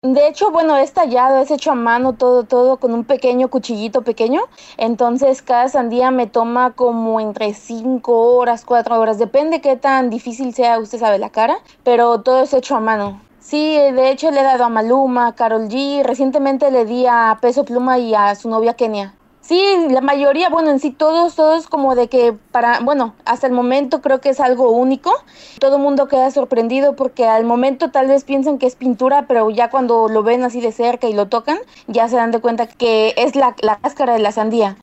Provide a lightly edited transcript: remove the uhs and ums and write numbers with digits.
De hecho, bueno, es tallado, es hecho a mano, todo con un pequeño cuchillito pequeño. Entonces, cada sandía me toma como entre 5 horas, 4 horas. Depende qué tan difícil sea, usted sabe, la cara, pero todo es hecho a mano. Sí, de hecho le he dado a Maluma, a Karol G, recientemente le di a Peso Pluma y a su novia Kenia. Sí, la mayoría, bueno, en sí todos como de que bueno, hasta el momento creo que es algo único. Todo el mundo queda sorprendido porque al momento tal vez piensan que es pintura, pero ya cuando lo ven así de cerca y lo tocan, ya se dan de cuenta que es la cáscara de la sandía.